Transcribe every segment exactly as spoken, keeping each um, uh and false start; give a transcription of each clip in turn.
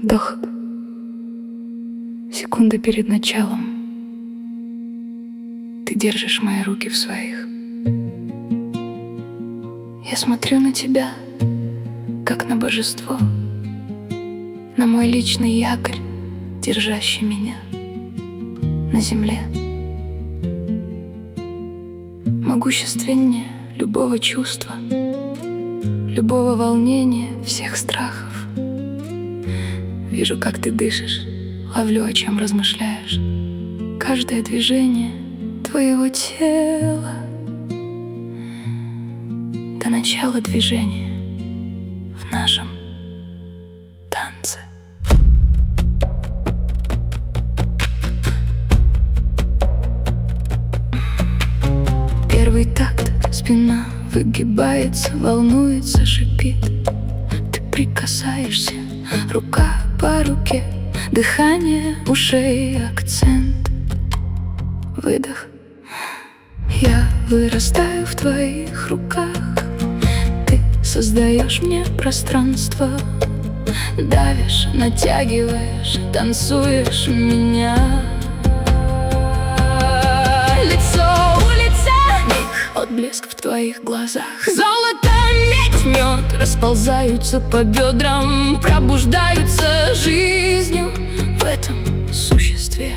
Вдох. Секунда перед началом. Ты держишь мои руки в своих. Я смотрю на тебя, как на божество, на мой личный якорь, держащий меня на земле. Могущественнее любого чувства, любого волнения, всех страхов. Вижу, как ты дышишь, ловлю, о чем размышляешь. Каждое движение твоего тела до начала движения в нашем танце. Первый такт, спина выгибается, волнуется, шипит. Ты прикасаешься, рука по руке, дыхание ушей, акцент, выдох. Я вырастаю в твоих руках, ты создаешь мне пространство, давишь, натягиваешь, танцуешь меня. Лицо у лица, миг, отблеск в твоих глазах. Золото, медь, мед расползаются по бедрам, пробуждаются жизнью в этом существе.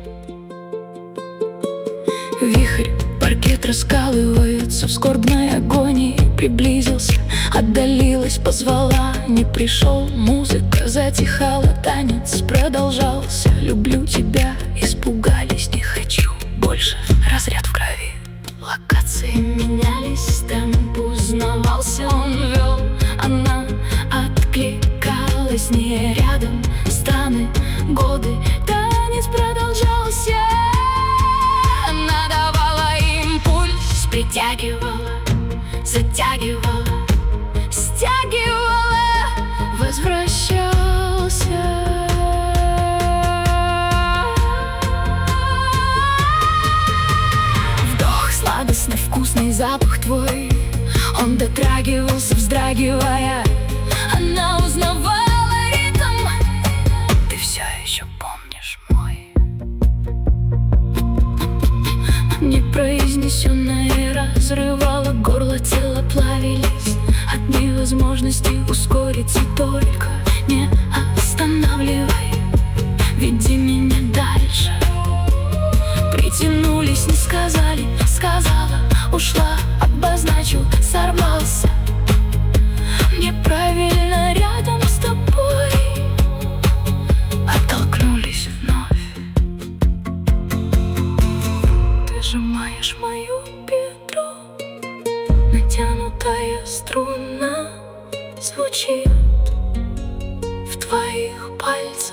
Вихрь, паркет раскалывается в скорбной агонии. Приблизился, отдалилась, позвала, не пришел. Музыка затихала, танец продолжался. Люблю тебя, испугались, не хочу больше. Разряд в крови, локации менялись, темп узнавался, он вел, она откликалась. Не рядом, страны, годы, танец продолжался. Она давала импульс, притягивала, затягивала, стягивала, возвращался. Вдох, сладостный, вкусный запах твой, он дотрагивался, вздрагивая. Она узнавала ритм, ты все еще помнишь мой. Непроизнесенное разрывало горло, тело плавились от невозможности ускориться. Только не останавливай, веди меня дальше. Притянулись, не сказали, сказала, ушла, обозначил, сорвался. Неправильно рядом с тобой, оттолкнулись вновь. Ты сжимаешь мою бедро, натянутая струна звучит в твоих пальцах.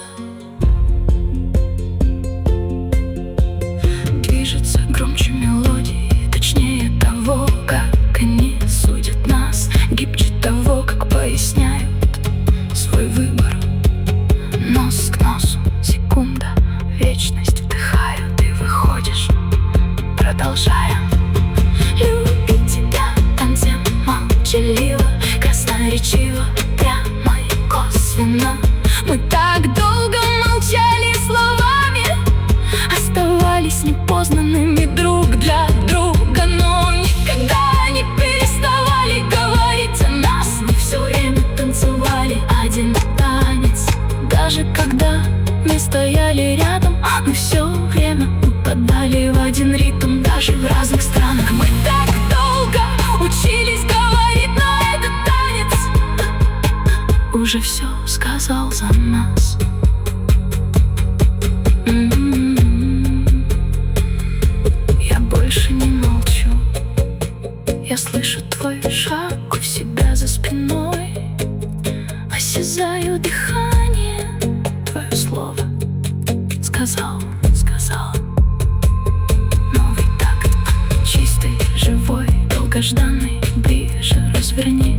Движется громче мелодии, точнее того, как они судят нас, гибче того, как поясняют свой выбор. Нос к носу, секунда, вечность, вдыхаю, ты выходишь, продолжаем. Любить тебя танцем молчаливо, красноречиво, прямо и косвенно. Мы так долго молчали словами, оставались непознанными друг для друга, но никогда не переставали говорить о нас. Мы все время танцевали один танец, даже когда мы стояли рядом. Мы все время упадали в один ритм, даже в разных странах. Мы так долго учились говорить, но этот танец уже все сказал за нас. М-м-м. Я больше не молчу, я слышу твой шаг у себя за спиной, осязаю дыхание, твое слово сказал, сказал. Новый такт, чистый, живой, долгожданный, ближе разверни.